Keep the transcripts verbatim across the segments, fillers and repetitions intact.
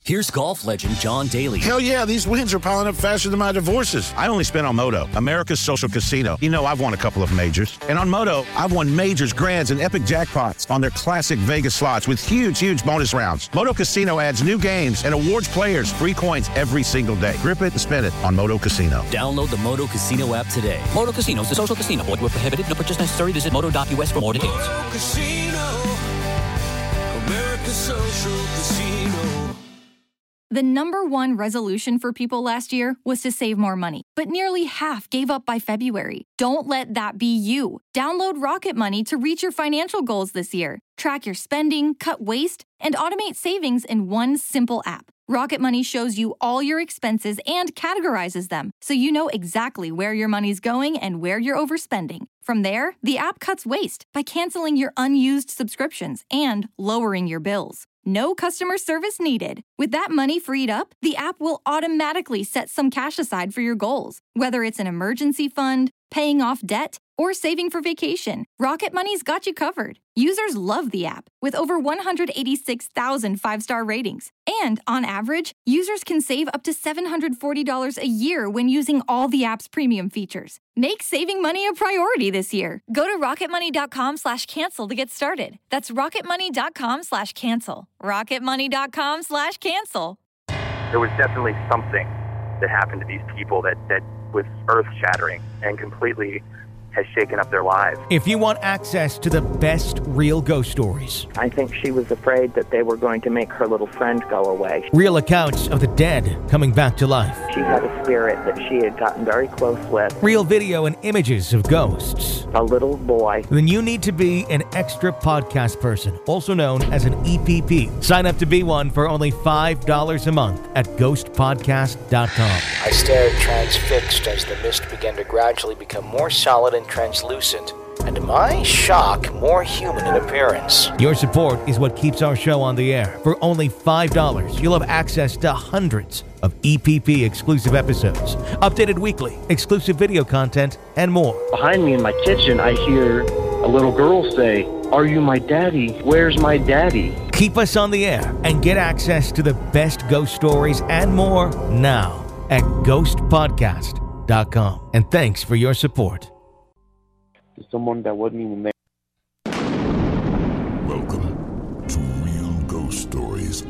Here's golf legend John Daly. Hell yeah, these wins are piling up faster than my divorces. I only spent on Moto, America's social casino. You know, I've won a couple of majors. And on Moto, I've won majors, grands, and epic jackpots on their classic Vegas slots with huge, huge bonus rounds. Moto Casino adds new games and awards players free coins every single day. Grip it and spin it on Moto Casino. Download the Moto Casino app today. Moto Casino is the social casino. Void where prohibited. No purchase necessary. Visit moto dot u s for more details. Moto Casino, America's social casino. The number one resolution for people last year was to save more money, but nearly half gave up by February. Don't let that be you. Download Rocket Money to reach your financial goals this year. Track your spending, cut waste, and automate savings in one simple app. Rocket Money shows you all your expenses and categorizes them, so you know exactly where your money's going and where you're overspending. From there, the app cuts waste by canceling your unused subscriptions and lowering your bills. No customer service needed. With that money freed up, the app will automatically set some cash aside for your goals. Whether it's an emergency fund, paying off debt, or saving for vacation, Rocket Money's got you covered. Users love the app, with over one hundred eighty-six thousand five-star ratings. And on average, users can save up to seven hundred forty dollars a year when using all the app's premium features. Make saving money a priority this year. Go to rocketmoney.com slash cancel to get started. That's rocketmoney.com slash cancel. rocketmoney.com slash cancel. There was definitely something that happened to these people that, that was earth-shattering and completely has shaken up their lives. If you want access to the best real ghost stories, I think she was afraid that they were going to make her little friend go away. Real accounts of the dead coming back to life. She had a spirit that she had gotten very close with. Real video and images of ghosts. A little boy. Then you need to be an extra podcast person, also known as an E P P. Sign up to be one for only five dollars a month at ghost podcast dot com. I stared transfixed as the mist began to gradually become more solid and translucent, and to my shock, more human in appearance. Your support is what keeps our show on the air. For only five dollars, you'll have access to hundreds of E P P exclusive episodes, updated weekly, exclusive video content, and more. Behind me in my kitchen, I hear a little girl say, "Are you my daddy? Where's my daddy?" Keep us on the air and get access to the best ghost stories and more now at ghost podcast dot com. And thanks for your support. Someone that wasn't even there. Welcome to Real Ghost Stories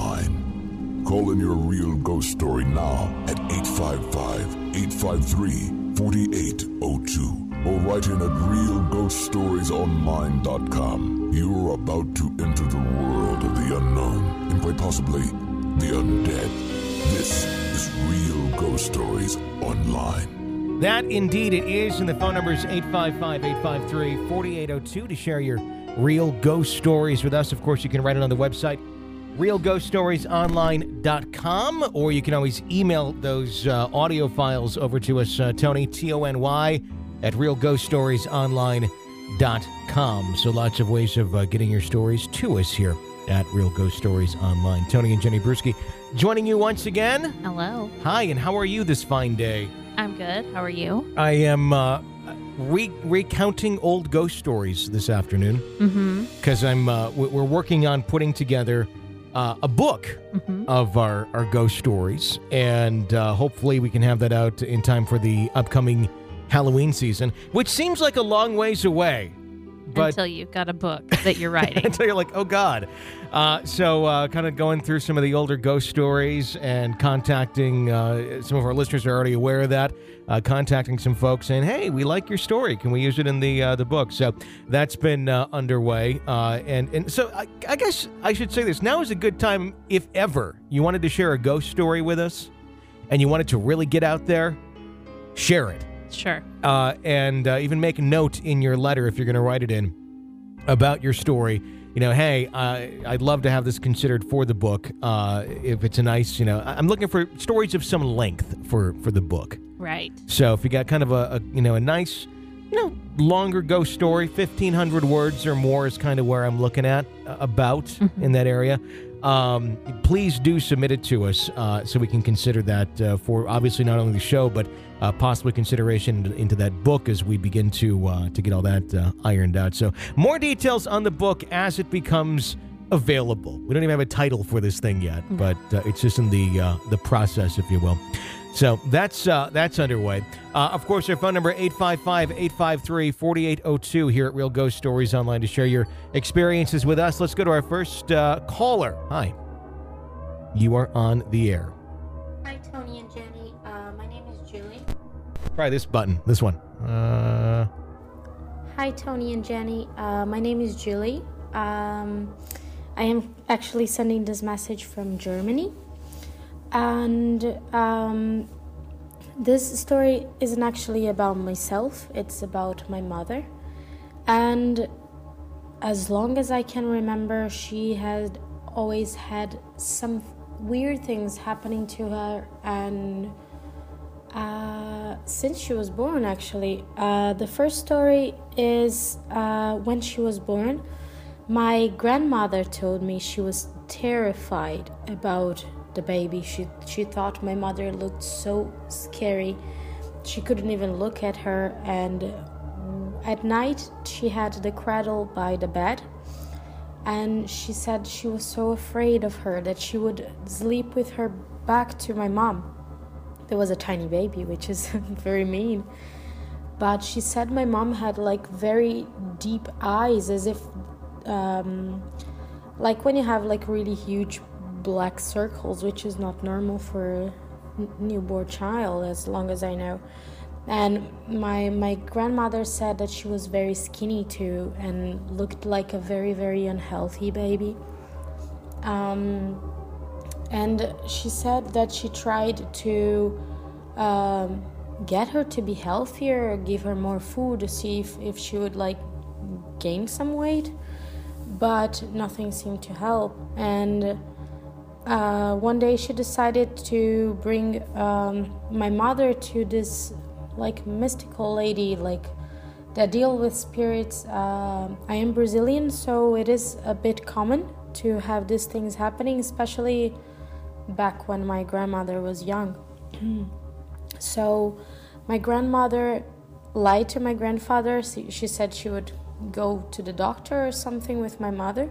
Online. Call in your real ghost story now at eight five five, eight five three, four eight zero two or write in at real ghost stories online dot com. You're about to enter the world of the unknown and quite possibly the undead. This is Real Ghost Stories Online. That indeed it is, and the phone number is eight five five, eight five three, four eight zero two to share your real ghost stories with us. Of course, you can write it on the website, real ghost stories online dot com, or you can always email those uh, audio files over to us, uh, Tony, T O N Y, at real ghost stories online dot com. So lots of ways of uh, getting your stories to us here at Real Ghost Stories Online. Tony and Jenny Brewski joining you once again. Hello. Hi, and how are you this fine day? I'm good. How are you? I am uh, re- recounting old ghost stories this afternoon because Mm-hmm. I'm uh, we're working on putting together uh, a book Mm-hmm. of our, our ghost stories, and uh, hopefully we can have that out in time for the upcoming Halloween season, which seems like a long ways away. But until you've got a book that you're writing. until you're like, oh, God. Uh, so uh, kind of going through some of the older ghost stories and contacting, uh, some of our listeners are already aware of that, uh, contacting some folks saying, hey, we like your story. Can we use it in the uh, the book? So that's been uh, underway. Uh, and, and so I, I guess I should say this. Now is a good time, if ever, you wanted to share a ghost story with us and you wanted to really get out there, share it. Sure. Uh, and uh, even make a note in your letter, if you're going to write it in, about your story. You know, hey, uh, I'd love to have this considered for the book. Uh, if it's a nice, you know, I'm looking for stories of some length for, for the book. Right. So if you got kind of a, a you know, a nice, you know, longer ghost story, fifteen hundred words or more is kind of where I'm looking at uh, about mm-hmm. in that area. Um, please do submit it to us uh, so we can consider that uh, for obviously not only the show, but uh, possibly consideration into, into that book as we begin to uh, to get all that uh, ironed out. So more details on the book as it becomes available. We don't even have a title for this thing yet, but uh, it's just in the uh, the process, if you will. So that's uh, that's underway. Uh, of course, our phone number eight five five, eight five three, four eight zero two here at Real Ghost Stories Online to share your experiences with us. Let's go to our first uh, caller. Hi. You are on the air. Hi, Tony and Jenny. Uh, my name is Julie. Try this button. This one. Uh... Hi, Tony and Jenny. Uh, my name is Julie. Um, I am actually sending this message from Germany. And um, this story isn't actually about myself. It's about my mother. And as long as I can remember, she had always had some weird things happening to her. And uh, since she was born, actually, uh, the first story is uh, when she was born, my grandmother told me she was terrified about the baby. She she thought my mother looked so scary. She couldn't even look at her, and at night she had the cradle by the bed, and she said she was so afraid of her that she would sleep with her back to my mom. There was a tiny baby, which is very mean, but she said my mom had like very deep eyes, as if um, like when you have like really huge black circles, which is not normal for a newborn child, as long as I know. And my my grandmother said that she was very skinny too and looked like a very very unhealthy baby. Um, and she said that she tried to um, get her to be healthier, give her more food to see if, if she would like gain some weight, but nothing seemed to help. And Uh, one day she decided to bring um, my mother to this like mystical lady like that deal with spirits. uh, I am Brazilian, so it is a bit common to have these things happening, especially back when my grandmother was young. So my grandmother lied to my grandfather. She said she would go to the doctor or something with my mother,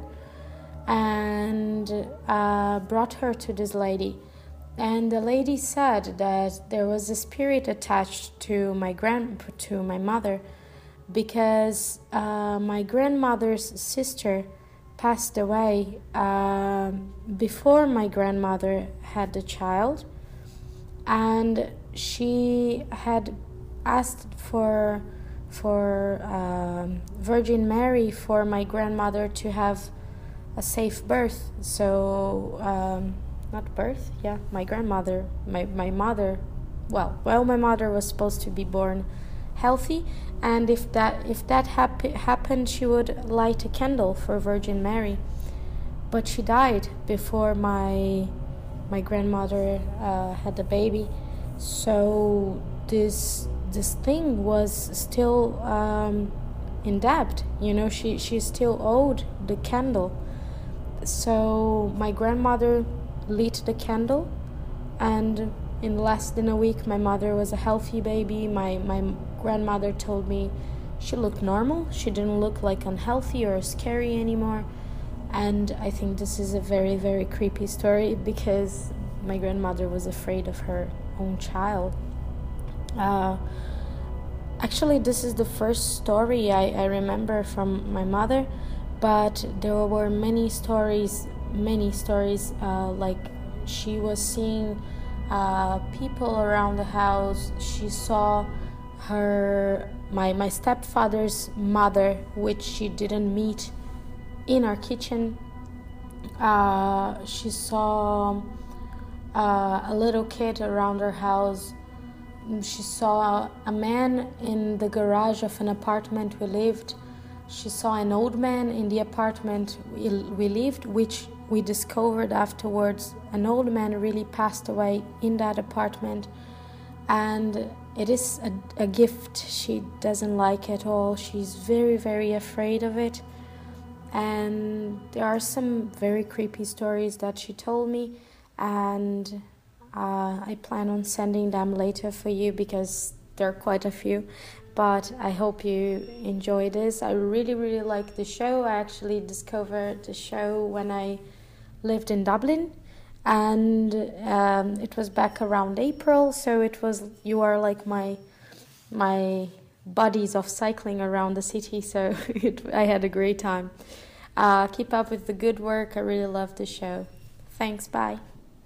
and uh, brought her to this lady. And the lady said that there was a spirit attached to my grand to my mother, because uh, my grandmother's sister passed away uh, before my grandmother had the child, and she had asked for for um, Virgin Mary for my grandmother to have a safe birth. So um, not birth, yeah, my grandmother, my, my mother, well, well, my mother was supposed to be born healthy, and if that if that hap- happened, she would light a candle for Virgin Mary. But she died before my my grandmother uh, had the baby, so this this thing was still um, in debt. You know, she she still owed the candle. So my grandmother lit the candle, and in less than a week my mother was a healthy baby. My my grandmother told me she looked normal. She didn't look like unhealthy or scary anymore. And I think this is a very, very creepy story, because my grandmother was afraid of her own child. Uh, actually, this is the first story I, I remember from my mother. But there were many stories, many stories, uh, like she was seeing uh, people around the house. She saw her, my, my stepfather's mother, which she didn't meet, in our kitchen. Uh, she saw uh, a little kid around her house. She saw a man in the garage of an apartment we lived. She saw an old man in the apartment we, we lived, which we discovered afterwards. An old man really passed away in that apartment, and it is a, a gift she doesn't like at all. She's very, very afraid of it, and there are some very creepy stories that she told me, and uh, I plan on sending them later for you, because there are quite a few. but I hope you enjoy this. I really, really like the show. I actually discovered the show when I lived in Dublin, and um, it was back around April, so it was, you are like my my buddies of cycling around the city, so it, I had a great time. Uh, keep up with the good work. I really love the show. Thanks, bye.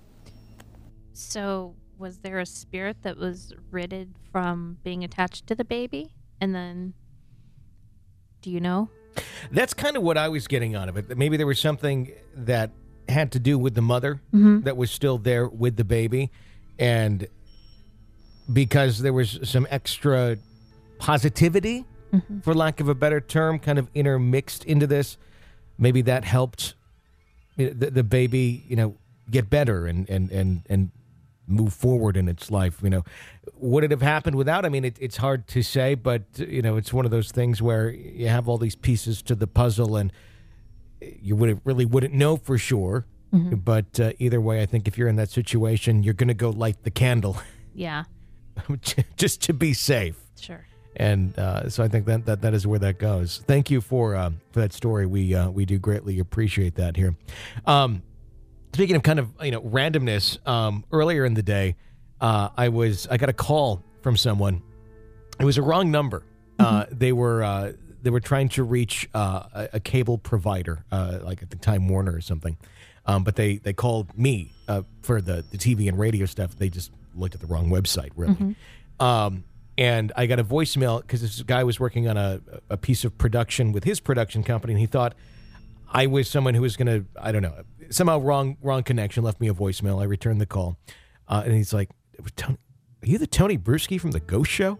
So was there a spirit that was ridded from being attached to the baby? And then, do you know? That's kind of what I was getting out of it. Maybe there was something that had to do with the mother Mm-hmm. that was still there with the baby. And because there was some extra positivity, Mm-hmm. for lack of a better term, kind of intermixed into this, maybe that helped the, the baby, you know, get better and, and, and, and move forward in its life. You know, would it have happened without? I mean, it, it's hard to say, but, you know, it's one of those things where you have all these pieces to the puzzle and you would really wouldn't know for sure. Mm-hmm. But uh, either way, I think if you're in that situation, you're going to go light the candle Yeah, just to be safe. sure. And uh, so I think that, that that is where that goes. Thank you for uh, for that story. We uh, we do greatly appreciate that here. Um, speaking of kind of you know randomness, um, earlier in the day, uh, I was I got a call from someone. It was a wrong number. Uh, they were uh, they were trying to reach uh, a, a cable provider, uh, like at the Time Warner or something. Um, but they they called me uh, for the the T V and radio stuff. They just looked at the wrong website, really. Mm-hmm. Um, And I got a voicemail because this guy was working on a, a piece of production with his production company, and he thought I was someone who was going to, I don't know, somehow wrong wrong connection, left me a voicemail. I returned the call, uh, and he's like, Tony, are you the Tony Bruschi from The Ghost Show?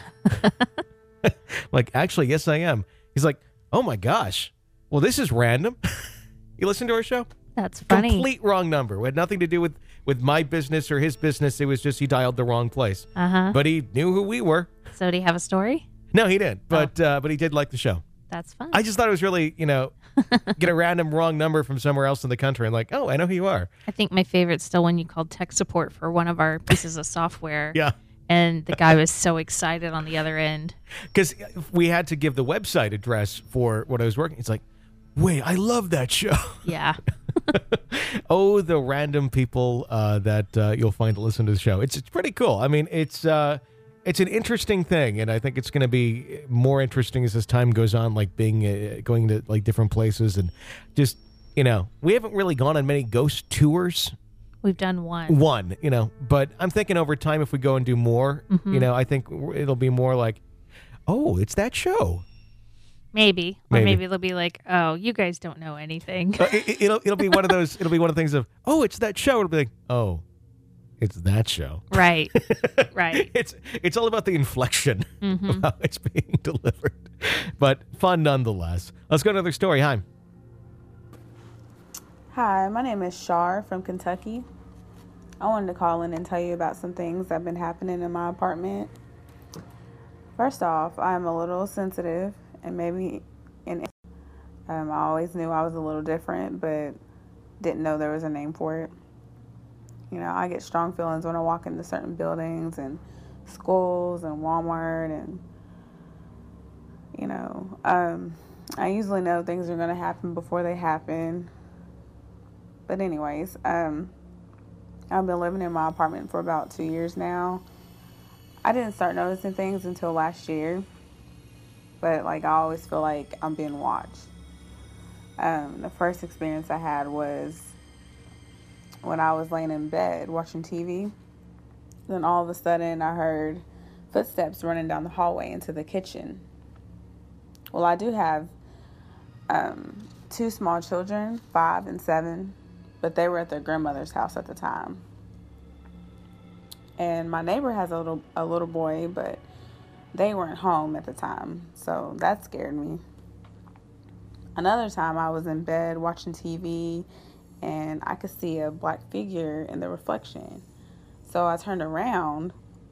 Like, actually, yes, I am. He's like, oh, my gosh. Well, this is random. You listen to our show? That's funny. Complete wrong number. It had nothing to do with, with my business or his business. It was just he dialed the wrong place. Uh-huh. But he knew who we were. So do you have a story? No, he didn't. But uh, but he did like the show. That's fun. I just thought it was really, you know, get a random wrong number from somewhere else in the country. I'm like, oh, I know who you are. I think my favorite's still when you called tech support for one of our pieces of software. Yeah. And the guy was so excited on the other end. Because we had to give the website address for what I was working. It's like, wait, I love that show. Yeah. Oh, the random people uh, that uh, you'll find to listen to the show. It's it's pretty cool. I mean, it's uh, it's an interesting thing, and I think it's going to be more interesting as this time goes on. Like being uh, going to like different places and just you know, we haven't really gone on many ghost tours. We've done one. One, you know, but I'm thinking over time if we go and do more, Mhm. you know, I think it'll be more like, oh, it's that show. Maybe. Or Maybe. maybe they'll be like, oh, you guys don't know anything. Uh, it, it'll it'll be one of those. It'll be one of the things of oh, it's that show. It'll be like oh, it's that show. Right. Right. It's it's all about the inflection Mhm. of how it's being delivered, but fun nonetheless. Let's go to another story. Hi. Hi, my name is Shar from Kentucky. I wanted to call in and tell you about some things that have been happening in my apartment. First off, I'm a little sensitive, and maybe in um, I always knew I was a little different, but didn't know there was a name for it. You know, I get strong feelings when I walk into certain buildings and schools and Walmart, and you know, um, I usually know things are going to happen before they happen. But anyways, um, I've been living in my apartment for about two years now. I didn't start noticing things until last year, but like I always feel like I'm being watched. Um, the first experience I had was when I was laying in bed watching T V. Then all of a sudden I heard footsteps running down the hallway into the kitchen. Well, I do have um, two small children, five and seven, but they were at their grandmother's house at the time. And my neighbor has a little a little boy, but they weren't home at the time, so that scared me. Another time I was in bed watching T V, and I could see a black figure in the reflection. So I turned around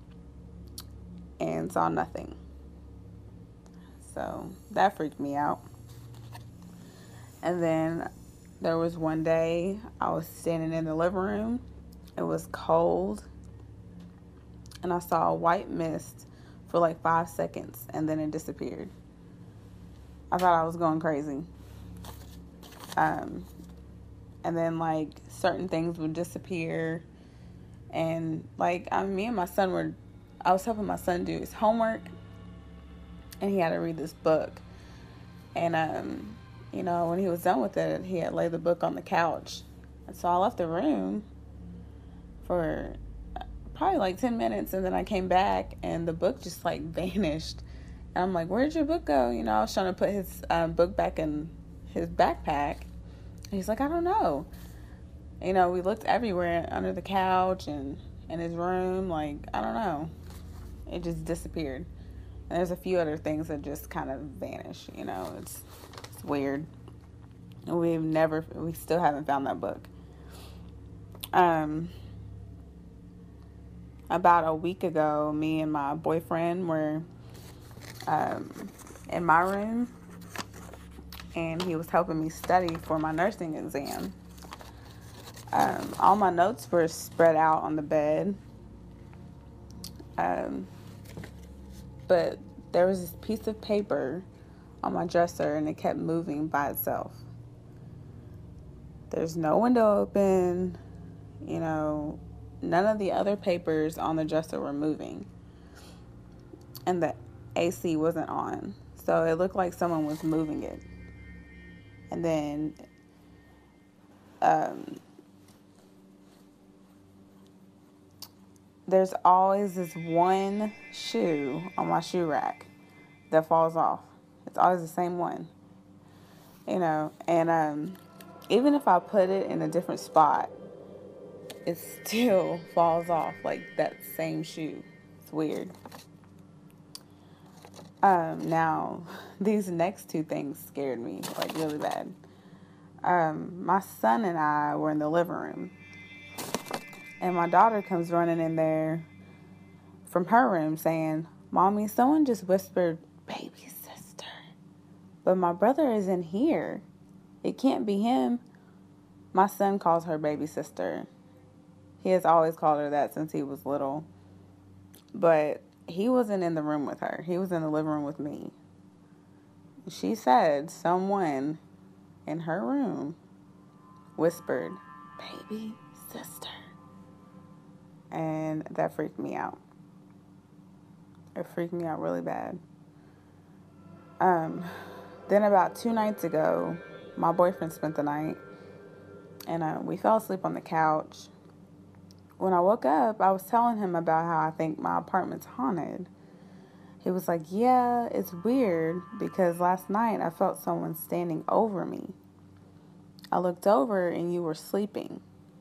and saw nothing. So that freaked me out. And then there was one day I was standing in the living room. It was cold. And I saw a white mist for like five seconds and then it disappeared. I thought I was going crazy. Um, and then like certain things would disappear. And like, I mean, me and my son were, I was helping my son do his homework and he had to read this book. And, um, you know, when he was done with it, he had laid the book on the couch. And so I left the room for probably like ten minutes, and then I came back and the book just like vanished. And I'm like, where'd your book go? You know, I was trying to put his um, book back in his backpack. And he's like, I don't know. You know, we looked everywhere, under the couch and in his room. Like, I don't know. It just disappeared. And there's a few other things that just kind of vanish, you know. It's, it's weird. We've never, we still haven't found that book. Um, about a week ago, me and my boyfriend were um, in my room, and he was helping me study for my nursing exam. Um, all my notes were spread out on the bed. Um, but there was this piece of paper on my dresser, and it kept moving by itself. There's no window open, you know, none of the other papers on the dresser were moving. And the A C wasn't on. So it looked like someone was moving it. And then um, there's always this one shoe on my shoe rack that falls off. It's always the same one, you know, and um, even if I put it in a different spot, it still falls off, like that same shoe. It's weird. Um, now, these next two things scared me, like, really bad. Um, my son and I were in the living room, and my daughter comes running in there from her room saying, Mommy, someone just whispered, baby sister. But my brother is in here. It can't be him. My son calls her baby sister. He has always called her that since he was little. But he wasn't in the room with her. He was in the living room with me. She said someone in her room whispered, baby sister. And that freaked me out. It freaked me out really bad. Um, then about two nights ago, my boyfriend spent the night, and uh, we fell asleep on the couch. When I woke up, I was telling him about how I think my apartment's haunted. He was like, yeah, it's weird because last night I felt someone standing over me. I looked over and you were sleeping.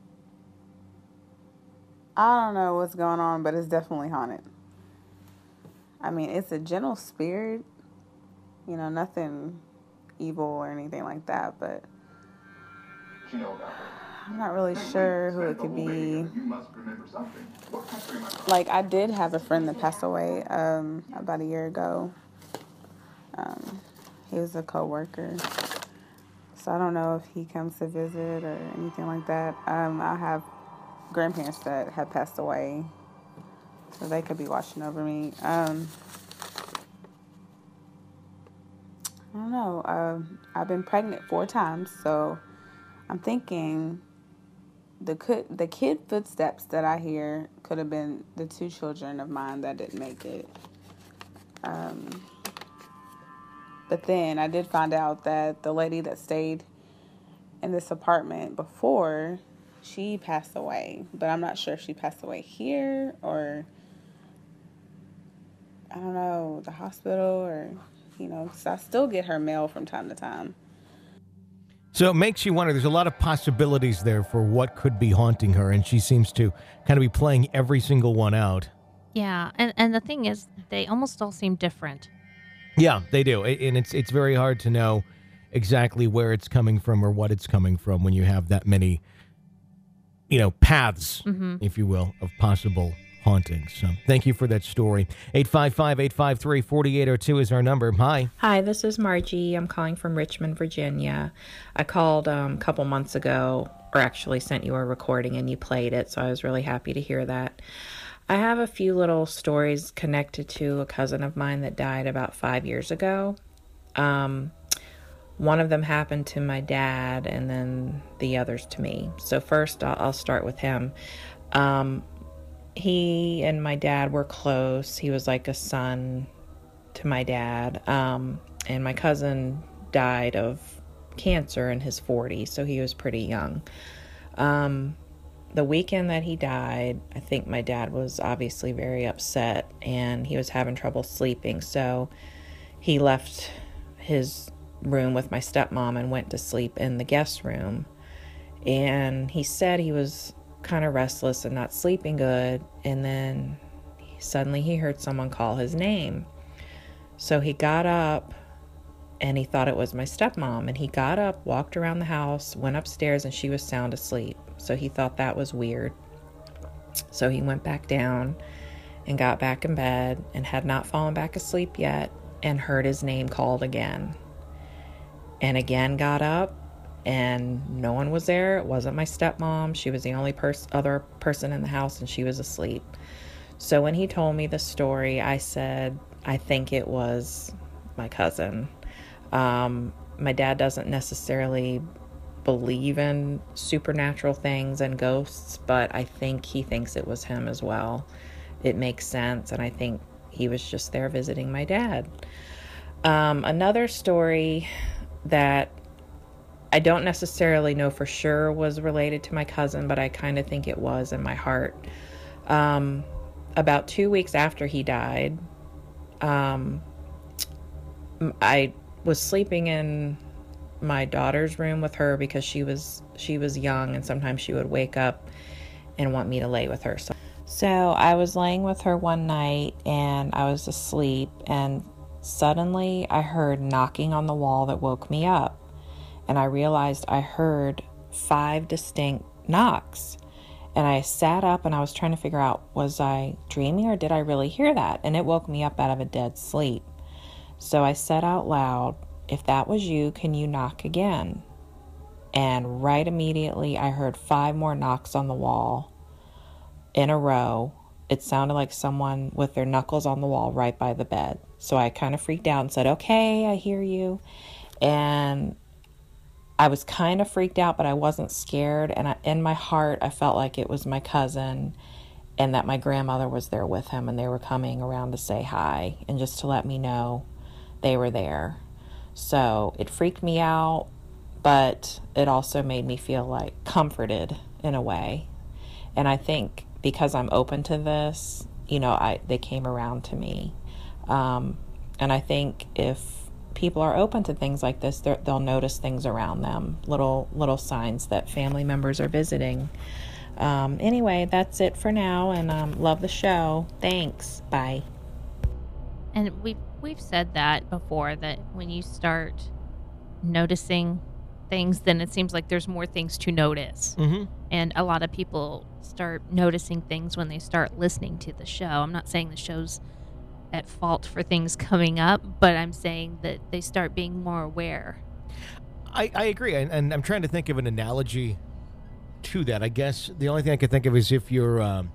I don't know what's going on, but it's definitely haunted. I mean, it's a gentle spirit, you know, nothing evil or anything like that, but I'm not really sure who it could be. Like, I did have a friend that passed away um, about a year ago. Um, he was a coworker, so I don't know if he comes to visit or anything like that. Um, I have grandparents that have passed away, so they could be watching over me. Um, I don't know. Um, I've been pregnant four times, so I'm thinking the kid, the kid footsteps that I hear could have been the two children of mine that didn't make it. Um, but then I did find out that the lady that stayed in this apartment before, she passed away. But I'm not sure if she passed away here or, I don't know, the hospital or, you know, because I still get her mail from time to time. So it makes you wonder, there's a lot of possibilities there for what could be haunting her, and she seems to kind of be playing every single one out. Yeah, and, and the thing is, they almost all seem different. Yeah, they do, and it's it's very hard to know exactly where it's coming from or what it's coming from when you have that many, you know, paths, mm-hmm. if you will, of possible hauntings. So thank you for that story. eight five five, eight five three, four eight zero two is our number. Hi. Hi, this is Margie. I'm calling from Richmond, Virginia. I called um, a couple months ago, or actually sent you a recording and you played it, so I was really happy to hear that. I have a few little stories connected to a cousin of mine that died about five years ago. Um, one of them happened to my dad, and then the others to me. So first, I'll, I'll start with him. Um, he and my dad were close. He was like a son to my dad. Um, and my cousin died of cancer in his forties, so he was pretty young. Um, the weekend that he died, I think my dad was obviously very upset, and he was having trouble sleeping, so he left his room with my stepmom and went to sleep in the guest room. And he said he was kind of restless and not sleeping good, and then suddenly he heard someone call his name. So he got up, and he thought it was my stepmom, and he got up, walked around the house, went upstairs, and she was sound asleep. So he thought that was weird. So he went back down and got back in bed and had not fallen back asleep yet, and heard his name called again. And again got up, and no one was there. It wasn't my stepmom. She was the only pers- other person in the house, and she was asleep. So when he told me the story, I said, I think it was my cousin. Um, my dad doesn't necessarily believe in supernatural things and ghosts, but I think he thinks it was him as well. It makes sense, and I think he was just there visiting my dad. Um, another story that I don't necessarily know for sure was related to my cousin, but I kind of think it was in my heart. Um, about two weeks after he died, um, I was sleeping in my daughter's room with her because she was she was young, and sometimes she would wake up and want me to lay with her. So, so I was laying with her one night, and I was asleep, and suddenly I heard knocking on the wall that woke me up. And I realized I heard five distinct knocks. And I sat up, and I was trying to figure out, was I dreaming or did I really hear that? And it woke me up out of a dead sleep. So I said out loud, if that was you, can you knock again? And right immediately I heard five more knocks on the wall in a row. It sounded like someone with their knuckles on the wall right by the bed. So I kind of freaked out and said, okay, I hear you. And I was kind of freaked out, but I wasn't scared. And I, in my heart, I felt like it was my cousin and that my grandmother was there with him, and they were coming around to say hi and just to let me know they were there. So it freaked me out, but it also made me feel like comforted in a way. And I think because I'm open to this, you know, I they came around to me. Um, and I think if people are open to things like this, they'll notice things around them, little little signs that family members are visiting. Um, anyway, that's it for now, and um, love the show. Thanks. Bye. And we've we've said that before, that when you start noticing things, then it seems like there's more things to notice. Mm-hmm. And a lot of people start noticing things when they start listening to the show. I'm not saying the show's at fault for things coming up, but I'm saying that they start being more aware. I, I agree, and, and I'm trying to think of an analogy to that. I guess the only thing I can think of is if you're um,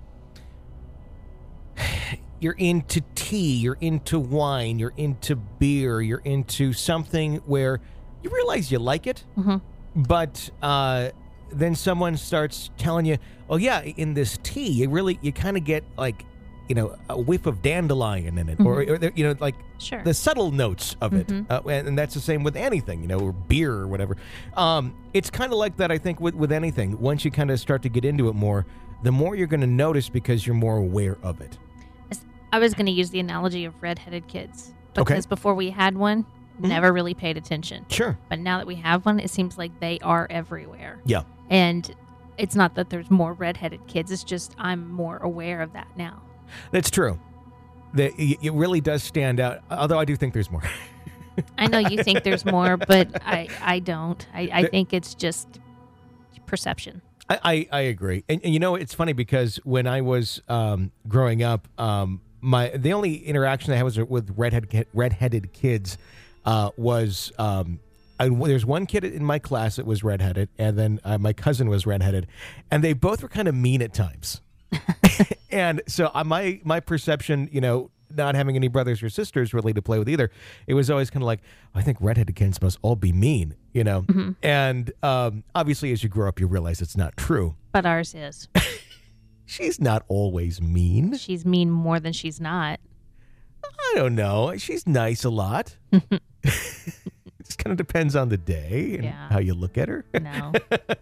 you're into tea, you're into wine, you're into beer, you're into something where you realize you like it, mm-hmm. but uh, then someone starts telling you, oh yeah, in this tea, you really, you kind of get like, you know, a whiff of dandelion in it, mm-hmm. or, or, you know, like sure. the subtle notes of mm-hmm. it. Uh, and, and that's the same with anything, you know, or beer or whatever. Um, it's kind of like that, I think, with, with anything. Once you kind of start to get into it more, the more you're going to notice because you're more aware of it. I was going to use the analogy of redheaded kids. Because okay. before we had one, mm-hmm. never really paid attention. Sure. But now that we have one, it seems like they are everywhere. Yeah. And it's not that there's more redheaded kids. It's just I'm more aware of that now. That's true. The, it really does stand out, although I do think there's more. I know you think there's more, but I, I don't. I, I think it's just perception. I, I, I agree. And, and, you know, it's funny because when I was um, growing up, um, my the only interaction I had was with redhead, redheaded kids uh, was... Um, I, there's one kid in my class that was redheaded, and then uh, my cousin was redheaded, and they both were kind of mean at times. And so uh, my my perception, you know, not having any brothers or sisters really to play with either, it was always kind of like, I think redheaded kids must all be mean, you know? Mhm. And um, obviously as you grow up, you realize it's not true. But ours is. She's not always mean. She's mean more than she's not. I don't know. She's nice a lot. It just kind of depends on the day and Yeah. how you look at her. No.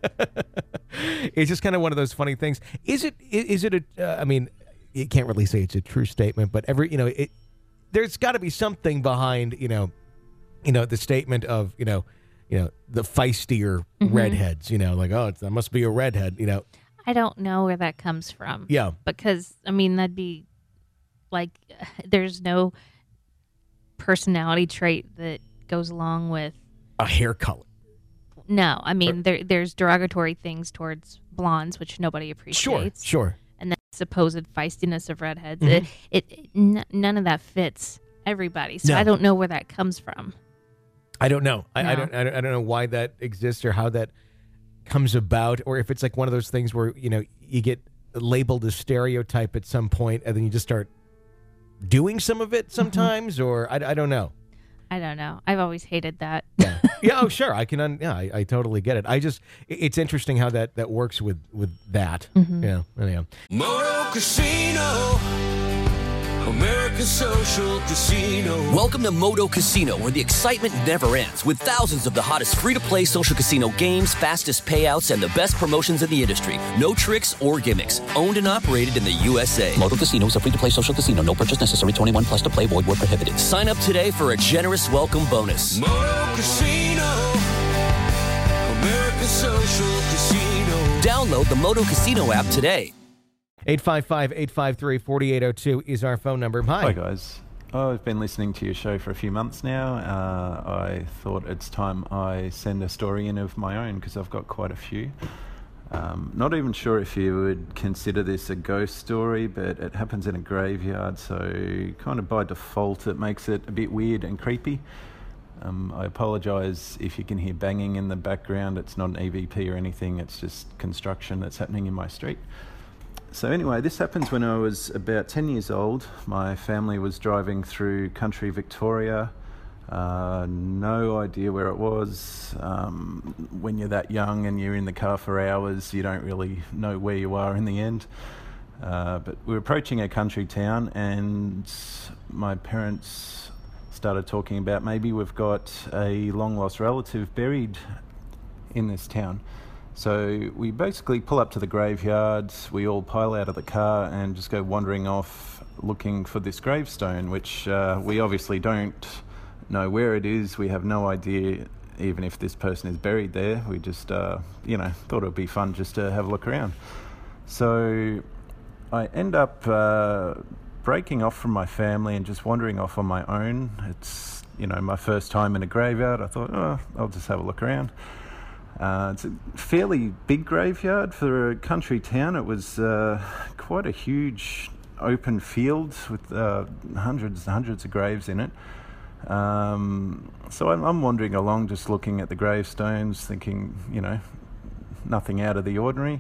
It's just kind of one of those funny things. Is it? i- Is it a? Uh, I mean, you can't really say it's a true statement, but every you know, it. There's got to be something behind you know, you know, the statement of you know, you know, the feistier Mhm. redheads. You know, like oh, it's, that must be a redhead. You know, I don't know where that comes from. Yeah. Because, I mean, that'd be like, there's no personality trait that goes along with. a hair color. No, I mean, there there's derogatory things towards blondes, which nobody appreciates. Sure. And then supposed feistiness of redheads. Mhm. It, it, it n- none of that fits everybody. So No. I don't know where that comes from. I don't know. I, I No. don't. I don't. I don't know why that exists or how that comes about, or if it's like one of those things where you know you get labeled a stereotype at some point, and then you just start doing some of it sometimes, or I, I don't know. I don't know. I've always hated that. Yeah. Oh, sure. I can. Un- yeah. I, I totally get it. I just. it- It's interesting how that that works with with that. Mhm. Yeah. Anyhow. Moto Casino, America's social casino. Welcome to Moto Casino, where the excitement never ends, with thousands of the hottest free-to-play social casino games, fastest payouts, and the best promotions in the industry. No tricks or gimmicks. Owned and operated in the U S A. Moto Casino is a free-to-play social casino. No purchase necessary. twenty-one plus to play. Void where prohibited. Sign up today for a generous welcome bonus. Moto Casino, America's social casino. Download the Moto Casino app today. eight five five, eight five three, four eight zero two is our phone number. Hi. Hi, guys. Oh, I've been listening to your show for a few months now. Uh, I thought it's time I send a story in of my own because I've got quite a few. Um, not even sure if you would consider this a ghost story, but it happens in a graveyard, so kind of by default it makes it a bit weird and creepy. Um, I apologise if you can hear banging in the background. It's not an E V P or anything, it's just construction that's happening in my street. So anyway, this happens when I was about ten years old. My family was driving through country Victoria. Uh, no idea where it was. Um, when you're that young and you're in the car for hours, you don't really know where you are in the end. Uh, but we were approaching a country town and my parents started talking about maybe we've got a long lost relative buried in this town. So we basically pull up to the graveyard, we all pile out of the car and just go wandering off looking for this gravestone, which uh, we obviously don't know where it is. We have no idea even if this person is buried there. We just, uh, you know, thought it would be fun just to have a look around. So I end up uh, breaking off from my family and just wandering off on my own. It's, you know, my first time in a graveyard. I thought, oh, I'll just have a look around. Uh, it's a fairly big graveyard for a country town. It was uh, quite a huge open field with uh, hundreds and hundreds of graves in it. Um, so I'm, I'm wandering along just looking at the gravestones, thinking, you know, nothing out of the ordinary.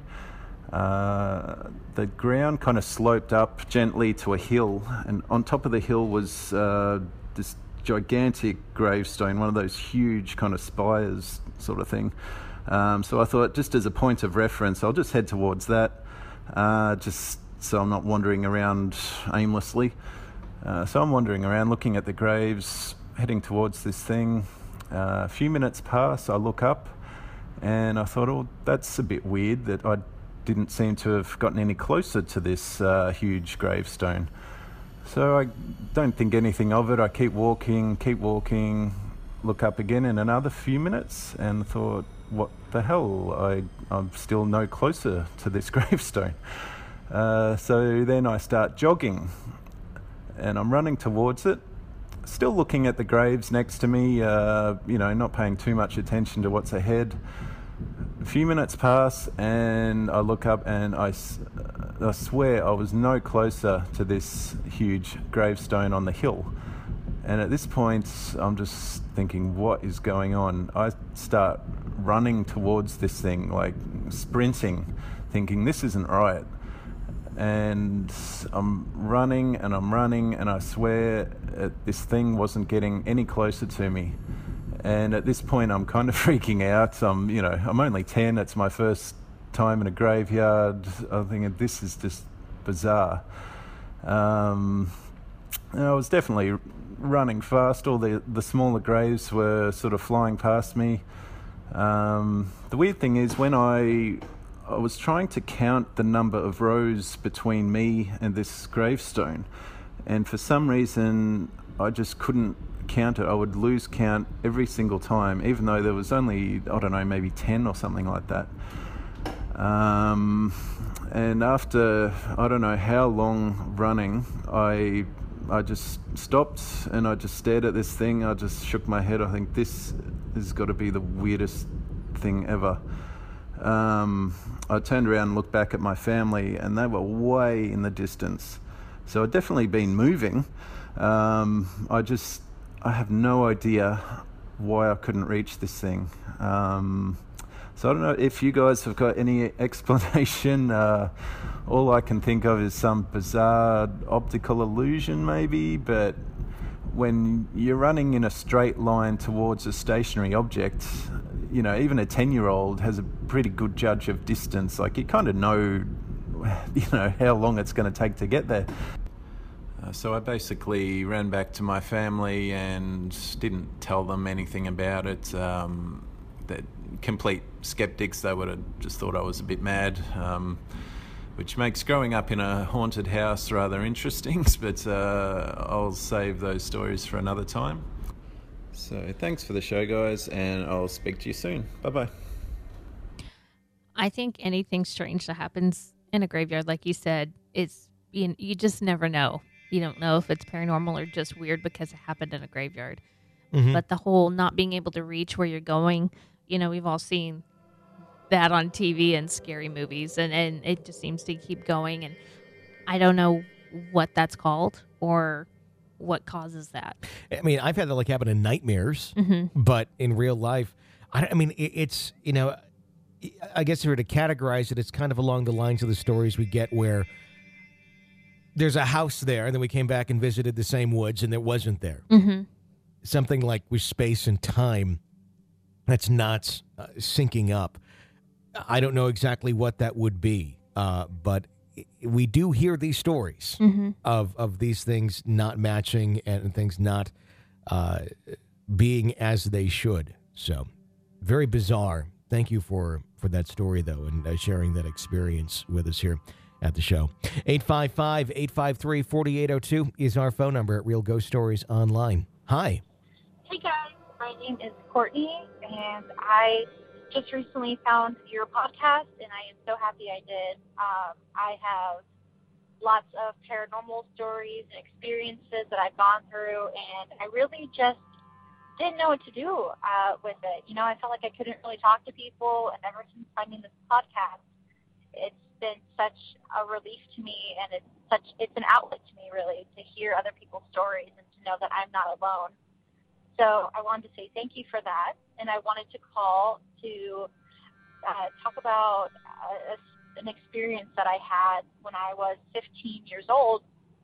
Uh, the ground kind of sloped up gently to a hill, and on top of the hill was uh, this gigantic gravestone, one of those huge kind of spires sort of thing. Um, so I thought, just as a point of reference, I'll just head towards that, uh, just so I'm not wandering around aimlessly. Uh, so I'm wandering around, looking at the graves, heading towards this thing. Uh, a few minutes pass, I look up, and I thought, oh, that's a bit weird that I didn't seem to have gotten any closer to this uh, huge gravestone. So I don't think anything of it. I keep walking, keep walking, look up again in another few minutes, and thought, what the hell? I, I'm still no closer to this gravestone. Uh, so then I start jogging, and I'm running towards it, still looking at the graves next to me, uh, you know, not paying too much attention to what's ahead. A few minutes pass, and I look up, and I, I swear I was no closer to this huge gravestone on the hill. And at this point, I'm just thinking, what is going on? I start running towards this thing, like sprinting, thinking this isn't right. and I'm running and I'm running, and I swear uh, this thing wasn't getting any closer to me. And at this point, I'm kind of freaking out. I'm, you know, I'm only ten. It's my first time in a graveyard. I'm thinking this is just bizarre. Um, I was definitely running fast. All the the smaller graves were sort of flying past me. Um, the weird thing is when I I was trying to count the number of rows between me and this gravestone, and for some reason I just couldn't count it. I would lose count every single time, even though there was only, I don't know, maybe ten or something like that. Um, and after I don't know how long running, I I just stopped and I just stared at this thing. I just shook my head. I think this has got to be the weirdest thing ever. Um, I turned around and looked back at my family, and they were way in the distance. So I'd definitely been moving. Um, I just, I have no idea why I couldn't reach this thing. Um, so I don't know if you guys have got any explanation. Uh, all I can think of is some bizarre optical illusion maybe, but when you're running in a straight line towards a stationary object, you know, even a ten-year-old has a pretty good judge of distance. Like, you kind of know, you know, how long it's going to take to get there. Uh, so I basically ran back to my family and didn't tell them anything about it. Um, they're complete skeptics. They would have just thought I was a bit mad, um, which makes growing up in a haunted house rather interesting, but uh, I'll save those stories for another time. So thanks for the show, guys, and I'll speak to you soon. Bye-bye. I think anything strange that happens in a graveyard, like you said, is you, you just never know. You don't know if it's paranormal or just weird because it happened in a graveyard. Mm-hmm. But the whole not being able to reach where you're going, you know, we've all seen that on T V and scary movies, and, and it just seems to keep going. And I don't know what that's called or what causes that. I mean, I've had that like happen in nightmares, mm-hmm. but in real life, I, I mean, it, it's, you know, I guess if we were to categorize it, it's kind of along the lines of the stories we get where there's a house there, and then we came back and visited the same woods, and it wasn't there. Mm-hmm. Something like with space and time that's not uh, syncing up. I don't know exactly what that would be, uh, but we do hear these stories mm-hmm. of, of these things not matching and things not uh, being as they should. So, very bizarre. Thank you for, for that story, though, and uh, sharing that experience with us here at the show. eight five five, eight five three, four eight zero two is our phone number at Real Ghost Stories Online. Hi. Hey, guys. My name is Courtney, and I just recently found your podcast, and I am so happy I did. Um, I have lots of paranormal stories and experiences that I've gone through, and I really just didn't know what to do uh, with it. You know, I felt like I couldn't really talk to people, and ever since finding this podcast, it's been such a relief to me, and it's such it's an outlet to me, really, to hear other people's stories and to know that I'm not alone. So I wanted to say thank you for that, and I wanted to call to uh, talk about uh, an experience that I had when I was fifteen years old.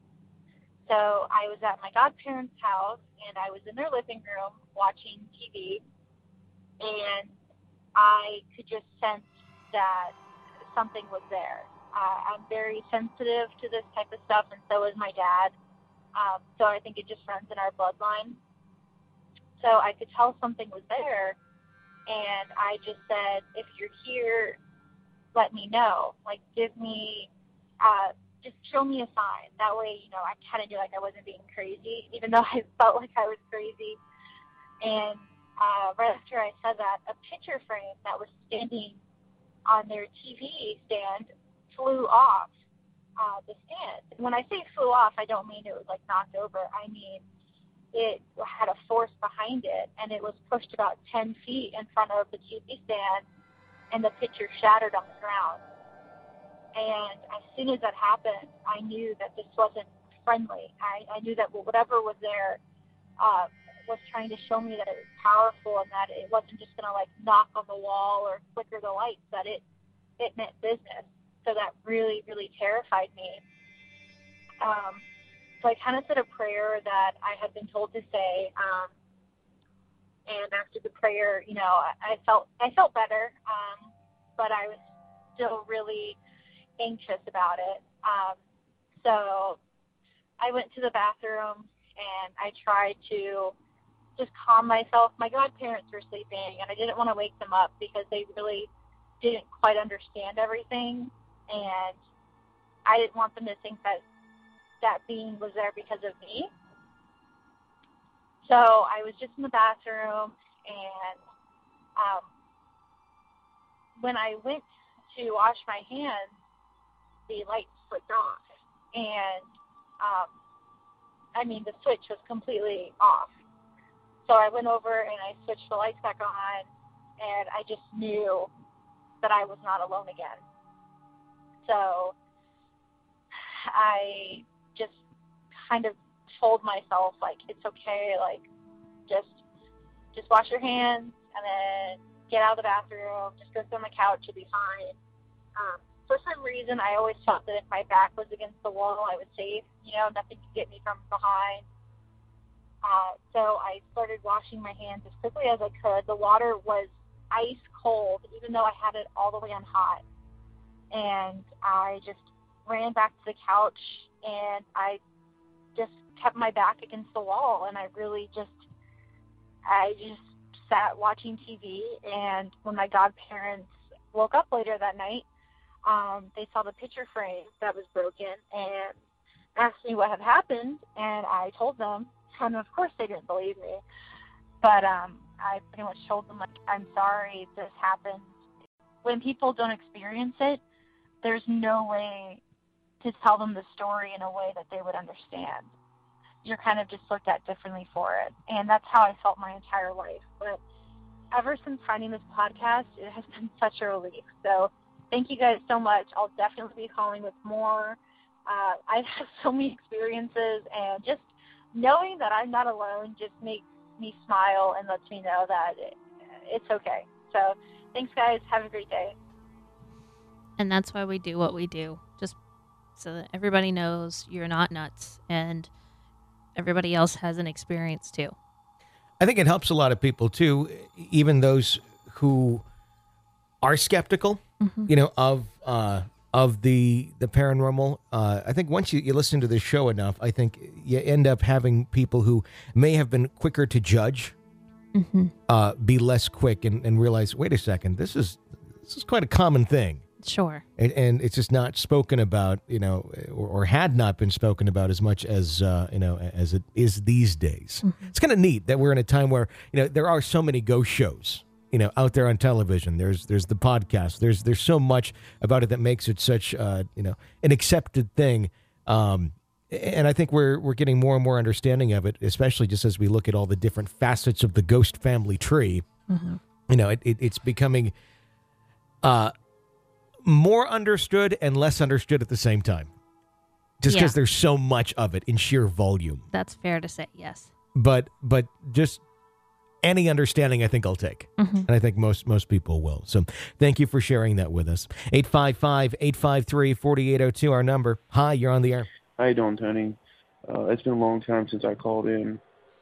So I was at my godparents' house, and I was in their living room watching T V, and I could just sense that something was there. Uh, I'm very sensitive to this type of stuff, and so is my dad. Um, so I think it just runs in our bloodline. So I could tell something was there, and I just said, if you're here, let me know. Like, give me, uh, just show me a sign. That way, you know, I kind of knew like I wasn't being crazy, even though I felt like I was crazy. And uh, right after I said that, a picture frame that was standing on their T V stand flew off uh, the stand. When I say flew off, I don't mean it was like knocked over. I mean, it had a force behind it, and it was pushed about ten feet in front of the T V stand, and the picture shattered on the ground. And as soon as that happened, I knew that this wasn't friendly. I, I knew that whatever was there uh, was trying to show me that it was powerful, and that it wasn't just going to like knock on the wall or flicker the lights, that it, it meant business. so that really, really terrified me. Um, so I kind of said a prayer that I had been told to say. Um, and after the prayer, you know, I, I felt I felt better, um, but I was still really anxious about it. Um, so I went to the bathroom and I tried to just calm myself. My godparents were sleeping, and I didn't want to wake them up because they really didn't quite understand everything, and I didn't want them to think that that being was there because of me. So I was just in the bathroom, and um, when I went to wash my hands, the lights flicked off, and um, I mean, the switch was completely off. So I went over and I switched the lights back on, and I just knew that I was not alone again. So I just kind of told myself, like, it's okay, like, just just wash your hands and then get out of the bathroom, just go sit on the couch, you'll be fine. Um, for some reason, I always thought that if my back was against the wall, I was safe. You know, nothing could get me from behind. Uh, so I started washing my hands as quickly as I could. The water was ice cold, even though I had it all the way on hot. And I just ran back to the couch, and I just kept my back against the wall, and I really just, I just sat watching T V. And when my godparents woke up later that night, um, they saw the picture frame that was broken and asked me what had happened, and I told them, and of course they didn't believe me, but um, I pretty much told them, like, I'm sorry this happened. When people don't experience it, there's no way to tell them the story in a way that they would understand. You're kind of just looked at differently for it, and that's how I felt my entire life. But ever since finding this podcast, it has been such a relief. So thank you guys so much. I'll definitely be calling with more. Uh, I've had so many experiences, and just knowing that I'm not alone just makes me smile and lets me know that it, it's okay. So thanks, guys. Have a great day. And that's why we do what we do, just so that everybody knows you're not nuts and everybody else has an experience too. I think it helps a lot of people too, even those who are skeptical, mm-hmm. you know, of uh, of the the paranormal. Uh, I think once you, you listen to this show enough, I think you end up having people who may have been quicker to judge, mm-hmm. uh, be less quick and, and realize, wait a second, this is this is quite a common thing. Sure. And, and it's just not spoken about, you know, or, or had not been spoken about as much as, uh, you know, as it is these days. Mm-hmm. It's kind of neat that we're in a time where, you know, there are so many ghost shows, you know, out there on television. There's there's the podcast. There's there's so much about it that makes it such, uh, you know, an accepted thing. Um, and I think we're we're getting more and more understanding of it, especially just as we look at all the different facets of the ghost family tree. Mm-hmm. You know, it, it it's becoming uh, more understood and less understood at the same time. Just because yeah. there's so much of it in sheer volume. That's fair to say, yes. But but just any understanding I think I'll take. Mm-hmm. And I think most most people will. So thank you for sharing that with us. eight five five, eight five three, four eight zero two, our number. Hi, you're on the air. How you doing, Tony? Uh, it's been a long time since I called in.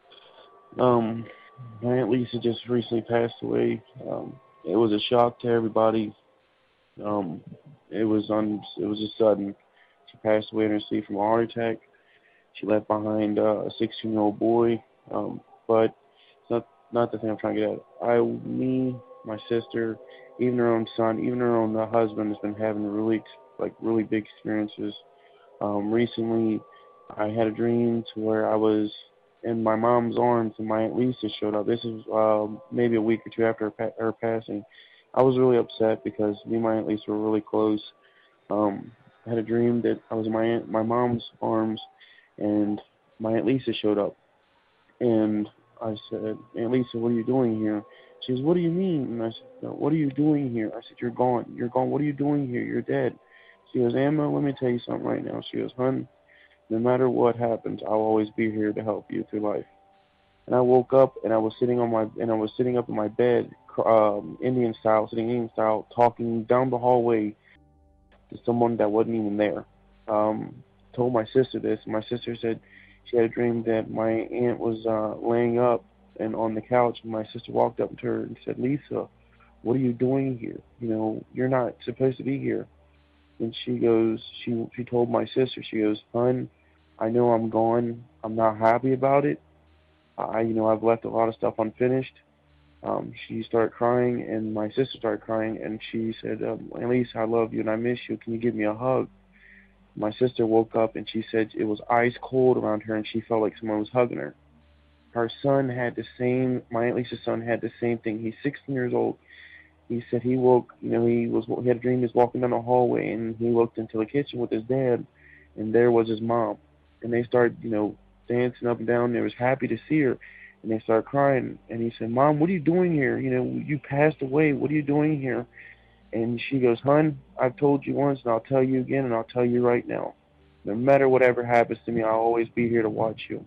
Um, my Aunt Lisa just recently passed away. Um, it was a shock to everybody. Um, it was un, it was just sudden. She passed away in her sleep from a heart attack. She left behind uh, a sixteen-year-old boy. Um, but it's not not the thing I'm trying to get at. I, me, my sister, even her own son, even her own uh, husband has been having really like really big experiences. Um, recently, I had a dream to where I was in my mom's arms and my Aunt Lisa showed up. This is uh, maybe a week or two after her, pa- her passing. I was really upset because me and my Aunt Lisa were really close. Um, I had a dream that I was in my aunt, my mom's arms, and my Aunt Lisa showed up. And I said, Aunt Lisa, what are you doing here? She goes, what do you mean? And I said, no, what are you doing here? I said, you're gone. You're gone. What are you doing here? You're dead. She goes, Emma, let me tell you something right now. She goes, hun, no matter what happens, I'll always be here to help you through life. And I woke up and I was sitting on my and I was sitting up in my bed, um, Indian style, sitting Indian style, talking down the hallway to someone that wasn't even there. Um, told my sister this. My sister said she had a dream that my aunt was uh, laying up and on the couch, and my sister walked up to her and said, "Lisa, what are you doing here? You know, you're not supposed to be here." And she goes, she she told my sister, she goes, "Hun, I know I'm gone. I'm not happy about it. I, you know, I've left a lot of stuff unfinished." Um, she started crying, and my sister started crying, and she said, um, "Lisa, I love you, and I miss you. Can you give me a hug?" My sister woke up, and she said it was ice cold around her, and she felt like someone was hugging her. Her son had the same, my Aunt Lisa's son had the same thing. He's sixteen years old. He said he woke, you know, he was he had a dream he was walking down the hallway, and he looked into the kitchen with his dad, and there was his mom. And they started, you know, dancing up and down. They was happy to see her, and they started crying. And he said, "Mom, what are you doing here? You know, you passed away. What are you doing here?" And she goes, "Hun, I've told you once, and I'll tell you again, and I'll tell you right now. No matter whatever happens to me, I'll always be here to watch you."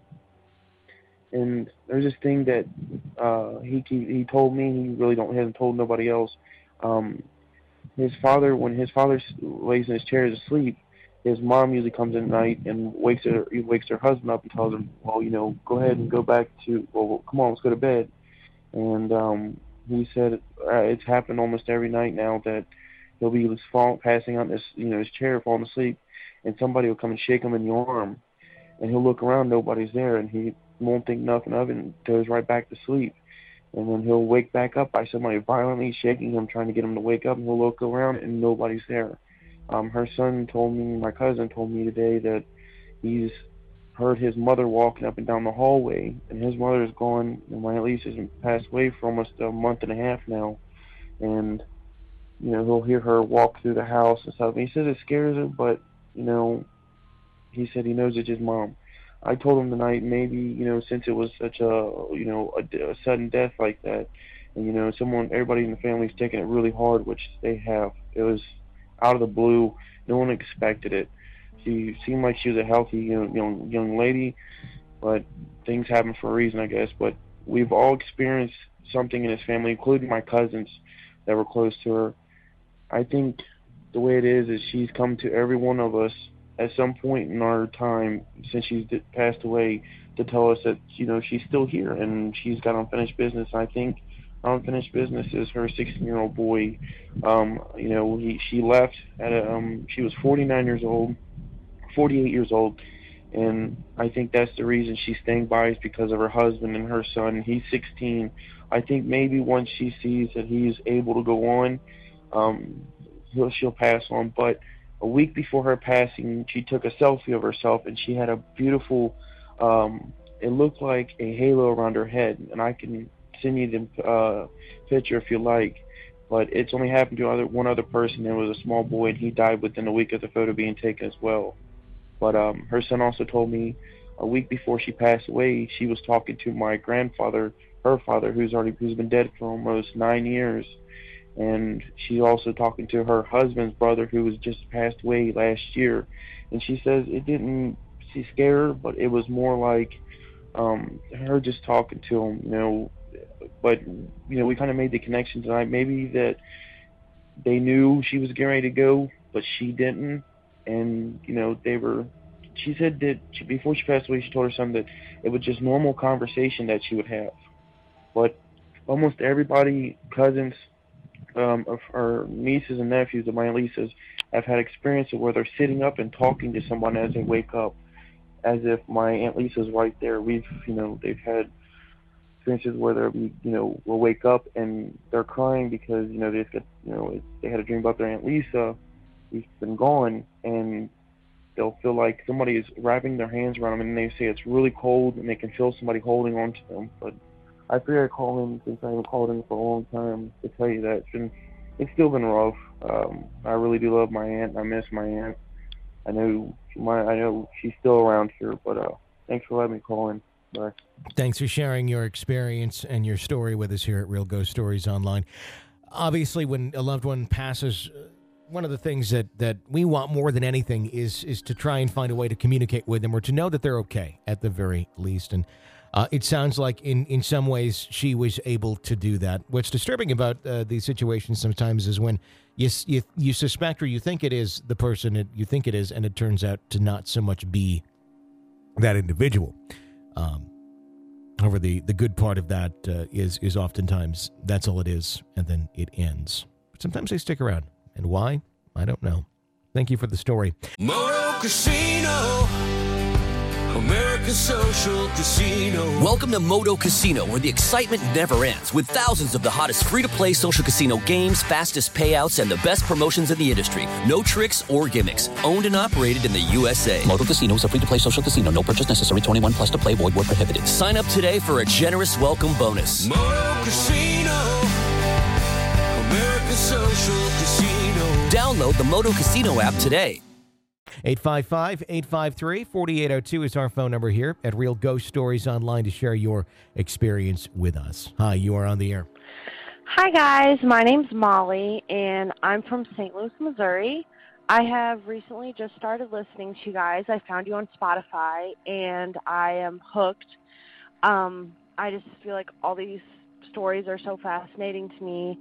And there's this thing that uh, he he told me. He really don't hasn't told nobody else. Um, his father, when his father lays in his chair to sleep, his mom usually comes in at night and wakes her he wakes her husband up and tells him, "Well, you know, go ahead and go back to well, come on, let's go to bed." And um, he said uh, it's happened almost every night now that he'll be just fall, passing out in his you know his chair, falling asleep, and somebody will come and shake him in the arm, and he'll look around, nobody's there, and he won't think nothing of it and goes right back to sleep. And then he'll wake back up by somebody violently shaking him, trying to get him to wake up, and he'll look around and nobody's there. Um, her son told me, my cousin told me today that he's heard his mother walking up and down the hallway, and his mother is gone, and my Aunt Lisa has passed away for almost a month and a half now. And, you know, he'll hear her walk through the house and stuff. And he says it scares him, but, you know, he said he knows it's his mom. I told him tonight maybe, you know, since it was such a, you know, a, a sudden death like that, and, you know, someone, everybody in the family's taking it really hard, which they have. It was out of the blue. No one expected it. She seemed like she was a healthy, you know, young, young lady, but things happen for a reason, I guess. But we've all experienced something in this family, including my cousins that were close to her. I think the way it is is she's come to every one of us at some point in our time since she's passed away to tell us that, you know, she's still here and she's got unfinished business. I think unfinished business is her sixteen-year-old boy. Um, you know, he, she left at a, um, she was forty-nine years old, forty-eight years old, and I think that's the reason she's staying by is because of her husband and her son. He's sixteen. I think maybe once she sees that he's able to go on, um, he'll, she'll pass on. But a week before her passing, she took a selfie of herself, and she had a beautiful, um, it looked like a halo around her head, and I can send you the uh, picture if you like, but it's only happened to other, one other person. There was a small boy, and he died within a week of the photo being taken as well. But um, her son also told me a week before she passed away, she was talking to my grandfather, her father, who's already who's been dead for almost nine years. And she's also talking to her husband's brother, who was just passed away last year. And she says it didn't she scare her, but it was more like um, her just talking to him, you know. But, you know, we kind of made the connection tonight. Maybe that they knew she was getting ready to go, but she didn't. And, you know, they were, she said that she, before she passed away, she told her son that it was just normal conversation that she would have. But almost everybody, cousins, Um, of her nieces and nephews of my Aunt Lisa's have had experiences where they're sitting up and talking to someone as they wake up, as if my Aunt Lisa's right there. We've, you know, they've had experiences where they'll be, you know, will wake up and they're crying because, you know, they've got, you know, it's, they had a dream about their Aunt Lisa who's been gone, and they'll feel like somebody is wrapping their hands around them, and they say it's really cold, and they can feel somebody holding on to them. But I figured I'd call in since I haven't called in for a long time to tell you that it's been, it's still been rough. Um, I really do love my aunt. I miss my aunt. I know my, I know she's still around here, but uh, thanks for letting me call in. Bye. Thanks for sharing your experience and your story with us here at Real Ghost Stories Online. Obviously, when a loved one passes, one of the things that, that we want more than anything is is to try and find a way to communicate with them or to know that they're okay at the very least. And Uh, it sounds like in, in some ways she was able to do that. What's disturbing about uh, these situations sometimes is when you, you you suspect or you think it is the person it, you think it is, and it turns out to not so much be that individual. Um, however, the, the good part of that uh, is is oftentimes that's all it is, and then it ends. But sometimes they stick around, and why? I don't know. Thank you for the story. Moto Casino, America's Social Casino. Welcome to Moto Casino, where the excitement never ends, with thousands of the hottest free-to-play social casino games, fastest payouts, and the best promotions in the industry. No tricks or gimmicks. Owned and operated in the U S A. Moto Casino is a free-to-play social casino. No purchase necessary. twenty-one plus to play. Void where prohibited. Sign up today for a generous welcome bonus. Moto Casino, America's Social Casino. Download the Moto Casino app today. eight five five, eight five three, four eight zero two is our phone number here at Real Ghost Stories Online to share your experience with us. Hi, you are on the air. Hi, guys. My name's Molly, and I'm from Saint Louis, Missouri. I have recently just started listening to you guys. I found you on Spotify, and I am hooked. Um, I just feel like all these stories are so fascinating to me.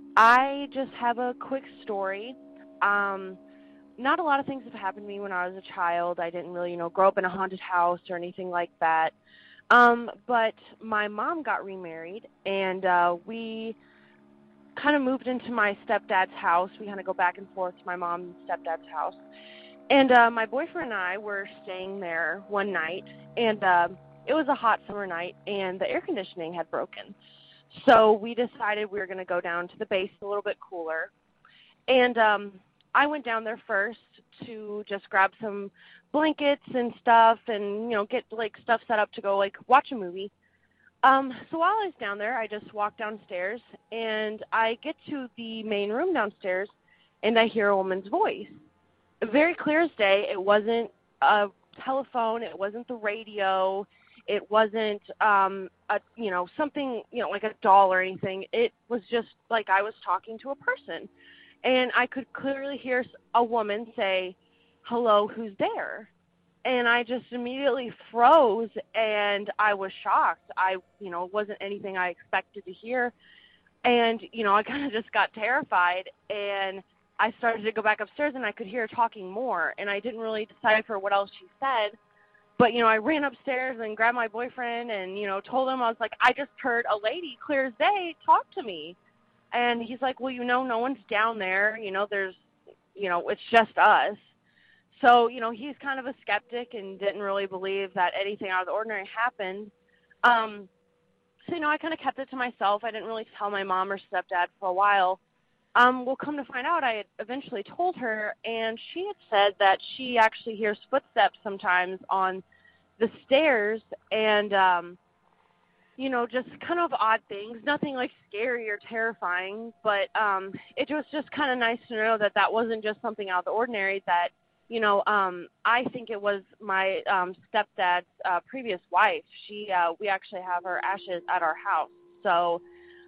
I just have a quick story. Um, not a lot of things have happened to me when I was a child. I didn't really, you know, grow up in a haunted house or anything like that. Um, but my mom got remarried, and uh, we kind of moved into my stepdad's house. We kind of go back and forth to my mom and stepdad's house. And uh, my boyfriend and I were staying there one night, and uh, it was a hot summer night, and the air conditioning had broken. So we decided we were going to go down to the base a little bit cooler. And um, I went down there first to just grab some blankets and stuff and, you know, get, like, stuff set up to go, like, watch a movie. Um, so while I was down there, I just walked downstairs, and I get to the main room downstairs, and I hear a woman's voice. Very clear as day. It wasn't a telephone. It wasn't the radio. It wasn't, um, a, you know, something, you know, like a doll or anything. It was just like I was talking to a person. And I could clearly hear a woman say, "Hello, who's there?" And I just immediately froze, and I was shocked. I, you know, it wasn't anything I expected to hear. And, you know, I kind of just got terrified, and I started to go back upstairs, and I could hear her talking more. And I didn't really decipher what else she said. But, you know, I ran upstairs and grabbed my boyfriend and, you know, told him, I was like, I just heard a lady, clear as day, talk to me. And he's like, well, you know, no one's down there. You know, there's, you know, it's just us. So, you know, he's kind of a skeptic and didn't really believe that anything out of the ordinary happened. Um, so, you know, I kind of kept it to myself. I didn't really tell my mom or stepdad for a while. Um, well, come to find out, I had eventually told her, and she had said that she actually hears footsteps sometimes on the stairs and, um, you know, just kind of odd things, nothing like scary or terrifying, but um, it was just kind of nice to know that that wasn't just something out of the ordinary, that, you know, um, I think it was my um, stepdad's uh, previous wife. She, uh, we actually have her ashes at our house, so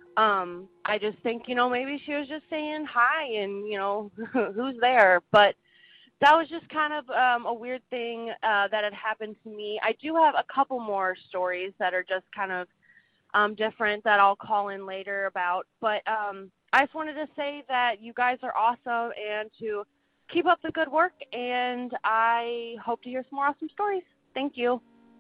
Um, I just think, you know, maybe she was just saying hi and, you know, who's there. But that was just kind of um, a weird thing uh, that had happened to me. I do have a couple more stories that are just kind of um, different that I'll call in later about. But um, I just wanted to say that you guys are awesome and to keep up the good work. And I hope to hear some more awesome stories. Thank you.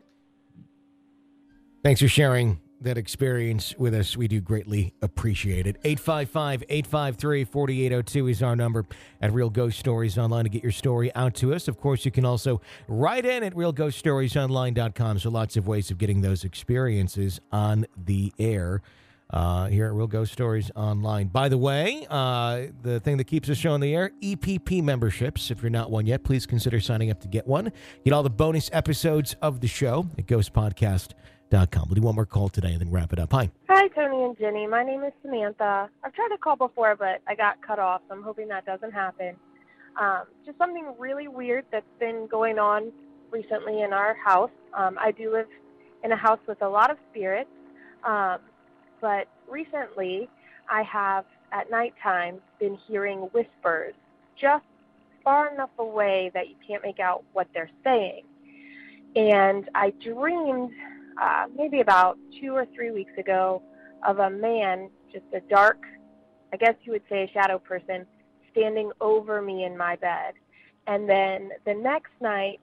Thanks for sharing that experience with us. We do greatly appreciate it. eight five five, eight five three, four eight zero two is our number at Real Ghost Stories Online to get your story out to us. Of course, you can also write in at real ghost stories online dot com. So lots of ways of getting those experiences on the air uh, here at Real Ghost Stories Online. By the way, uh, the thing that keeps the show on the air, E P P memberships. If you're not one yet, please consider signing up to get one. Get all the bonus episodes of the show at ghost podcast dot com. We'll do one more call today and then wrap it up. Hi. Hi, Tony and Jenny. My name is Samantha. I've tried to call before, but I got cut off, so I'm hoping that doesn't happen. Um, just something really weird that's been going on recently in our house. Um, I do live in a house with a lot of spirits, um, but recently I have, at nighttime, been hearing whispers just far enough away that you can't make out what they're saying. And I dreamed Uh, maybe about two or three weeks ago of a man, just a dark, I guess you would say a shadow person, standing over me in my bed. And then the next night,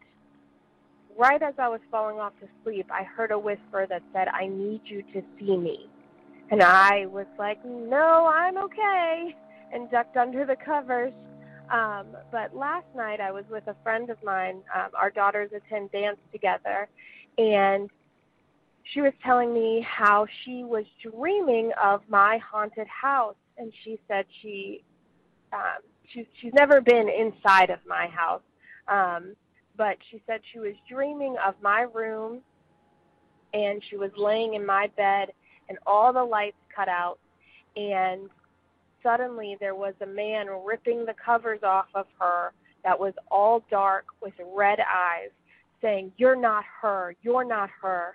right as I was falling off to sleep, I heard a whisper that said, "I need you to see me." And I was like, "No, I'm okay," and ducked under the covers. Um, but last night I was with a friend of mine. Um, our daughters attend dance together, and she was telling me how she was dreaming of my haunted house. And she said she, um, she she's never been inside of my house, um, but she said she was dreaming of my room, and she was laying in my bed, and all the lights cut out, and suddenly there was a man ripping the covers off of her that was all dark with red eyes, saying, "You're not her, you're not her."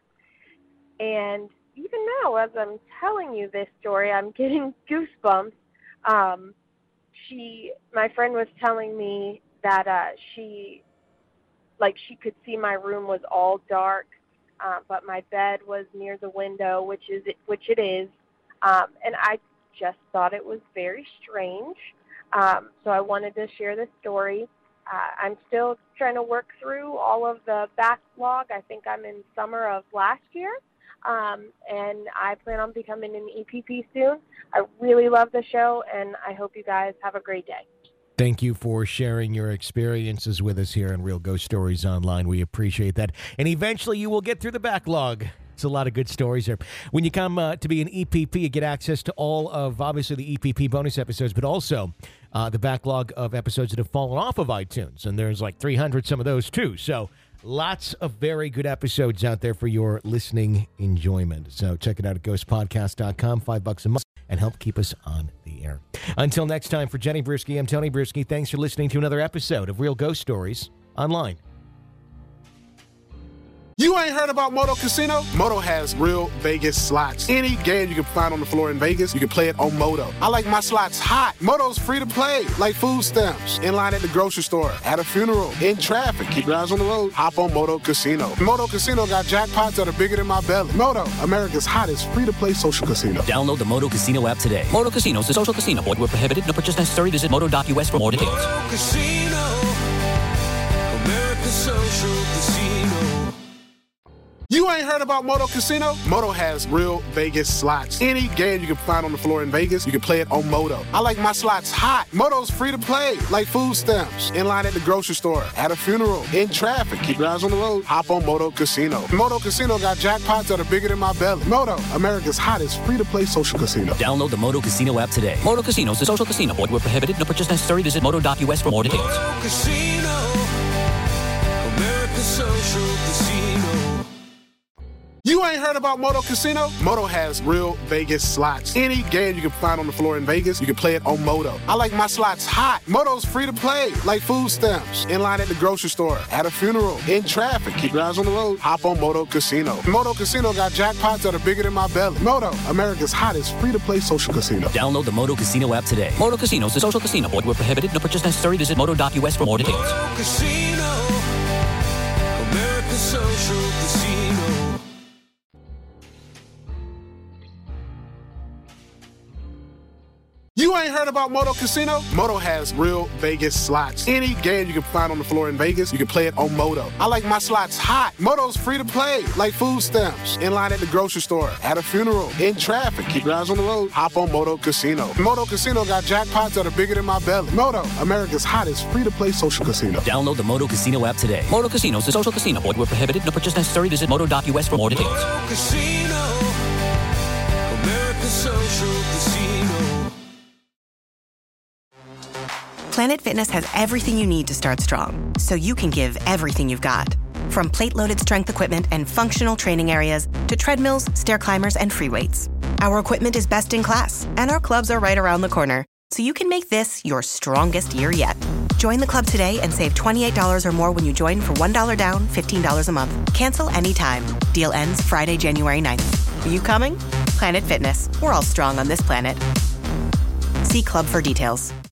And even now, as I'm telling you this story, I'm getting goosebumps. Um, she, my friend was telling me that uh, she, like she could see my room was all dark, uh, but my bed was near the window, which is which it is, um, and I just thought it was very strange. Um, so I wanted to share this story. Uh, I'm still trying to work through all of the backlog. I think I'm in summer of last year, um, and I plan on becoming an E P P soon. I really love the show, and I hope you guys have a great day. Thank you for sharing your experiences with us here on Real Ghost Stories Online. We appreciate that. And eventually you will get through the backlog. It's a lot of good stories there. When you come uh, to be an E P P, you get access to all of, obviously, the E P P bonus episodes, but also uh, the backlog of episodes that have fallen off of iTunes. And there's like three hundred some of those, too. So lots of very good episodes out there for your listening enjoyment. So check it out at ghost podcast dot com, five bucks a month, and help keep us on the air. Until next time, for Jenny Brewski, I'm Tony Brewski. Thanks for listening to another episode of Real Ghost Stories Online. You ain't heard about Moto Casino? Moto has real Vegas slots. Any game you can find on the floor in Vegas, you can play it on Moto. I like my slots hot. Moto's free to play, like food stamps. In line at the grocery store, at a funeral, in traffic. Keep your eyes on the road. Hop on Moto Casino. Moto Casino got jackpots that are bigger than my belly. Moto, America's hottest free-to-play social casino. Download the Moto Casino app today. Moto Casino is a social casino. Void where prohibited. No purchase necessary. Visit moto dot U S for more details. Moto Casino, America's social casino. You ain't heard about Moto Casino? Moto has real Vegas slots. Any game you can find on the floor in Vegas, you can play it on Moto. I like my slots hot. Moto's free to play, like food stamps. In line at the grocery store, at a funeral, in traffic. Keep your eyes on the road. Hop on Moto Casino. Moto Casino got jackpots that are bigger than my belly. Moto, America's hottest free-to-play social casino. Download the Moto Casino app today. Moto Casino is a social casino. Void where prohibited. No purchase necessary. Visit moto dot U S for more details. Moto Casino, America's social casino. You ain't heard about Moto Casino? Moto has real Vegas slots. Any game you can find on the floor in Vegas, you can play it on Moto. I like my slots hot. Moto's free to play, like food stamps. In line at the grocery store, at a funeral, in traffic. Keep your eyes on the road. Hop on Moto Casino. Moto Casino got jackpots that are bigger than my belly. Moto, America's hottest free-to-play social casino. Download the Moto Casino app today. Moto Casino is a social casino. Void where prohibited. No purchase necessary. Visit moto dot U S for more details. Moto Casino, America's social casino. You ain't heard about Moto Casino? Moto has real Vegas slots. Any game you can find on the floor in Vegas, you can play it on Moto. I like my slots hot. Moto's free to play, like food stamps. In line at the grocery store, at a funeral, in traffic. Keep your eyes on the road. Hop on Moto Casino. Moto Casino got jackpots that are bigger than my belly. Moto, America's hottest free-to-play social casino. Download the Moto Casino app today. Moto Casino is a social casino. Void where prohibited. No purchase necessary. Visit moto dot U S for more details. Moto Casino, America's social casino. Planet Fitness has everything you need to start strong, so you can give everything you've got. From plate-loaded strength equipment and functional training areas to treadmills, stair climbers, and free weights. Our equipment is best in class, and our clubs are right around the corner, so you can make this your strongest year yet. Join the club today and save twenty-eight dollars or more when you join for one dollar down, fifteen dollars a month. Cancel anytime. Deal ends Friday, January ninth. Are you coming? Planet Fitness. We're all strong on this planet. See club for details.